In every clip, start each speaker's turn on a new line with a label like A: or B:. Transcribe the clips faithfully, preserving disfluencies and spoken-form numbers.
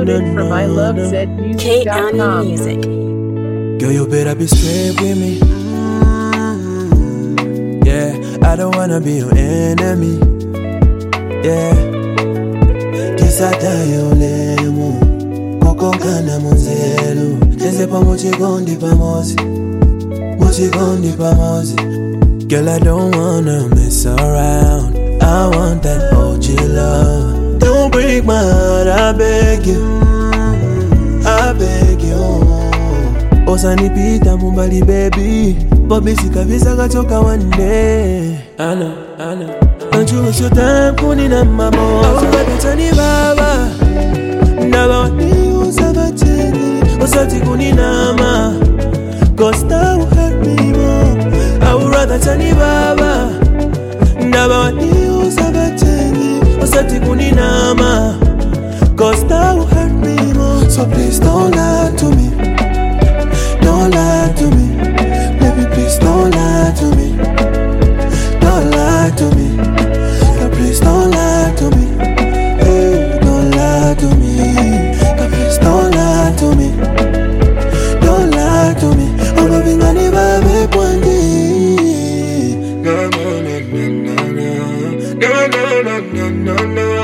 A: Downloaded from I love zed music
B: K
A: dot
B: County
A: com.
B: Music.
C: Girl, you better be straight with me. Mm-hmm. Yeah, I don't wanna be your enemy. Yeah, kisatayo lemu kokokana munzelu tezepa muchikondi pamozi muchikondi pamozi. Girl, I don't wanna mess around. I want that O G love. Don't break my heart, I beg you. I beg you. Osanipita mumbali baby, Bobby sikavisa kachoka one day. I know, I know. Don't you waste your time kunina mamo. Aukapitani baba, ndaba wani usabacheni. Osati kunina ma, cause that will hurt me more. I would rather tani baba, ndaba wani usabacheni. Osati kunina ma, cause that will hurt me more. So please don't lie to me. Don't lie to me, baby, please don't lie to me. Don't lie to me, God, please don't lie to me. Hey, don't lie to me, God, please don't lie to me. Don't lie to me, I'm loving anybody one day. No, no, no, no, no, no, no,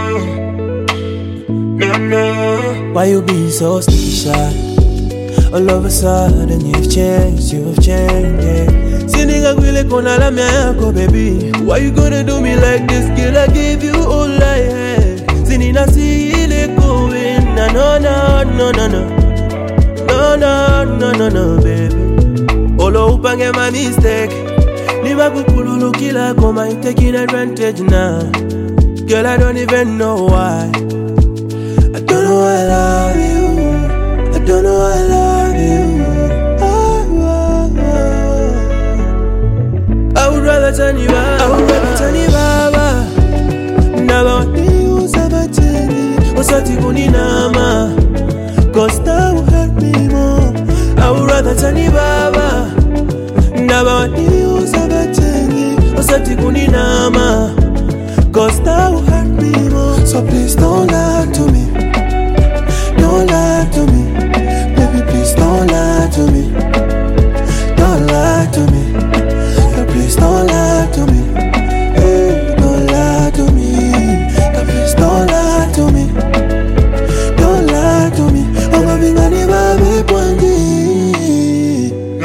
C: no, no, no. Why you be so sneaky shy? All of a sudden you've changed, you've changed, yeah. Sininga kwile kona la miako, baby. Why you gonna do me like this, girl? I gave you all I had. Sinina si ile going, no, no, no, no, no, no. No, no, no, no, no, baby. Olo upange my mistake. Niba kukululu kila koma, you taking advantage now. Girl, I don't even know why. I don't know why I love you. I don't know why I love you. Oh, oh, oh. I would rather turn you out. I would rather turn you baba. Ndaba wani usabacheni. Osati kuninama, cause that will hurt me more. I would rather turn you baba. Ndaba wani usabacheni. Osati kuninama, cause that will hurt me more. So please don't lie to me. Don't lie to me. Baby, please don't lie to me. Don't lie to me. God, please don't lie to me. Hey, don't lie to me. God, please don't lie to me. Don't lie to me. I'm loving anybody one day. No,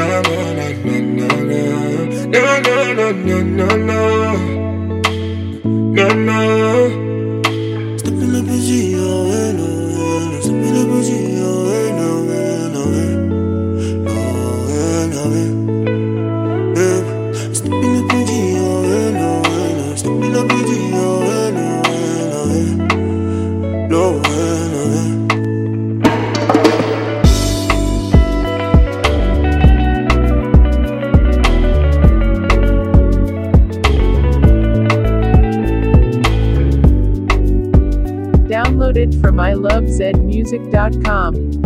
C: no, no, no, no, no, no, no, no, no. Step in the busy, oh, no, step in the busy, oh, no, no, no, no, step in the busy, oh, no, step in the busy, oh, no, no, no.
A: Downloaded from I love zed music dot com.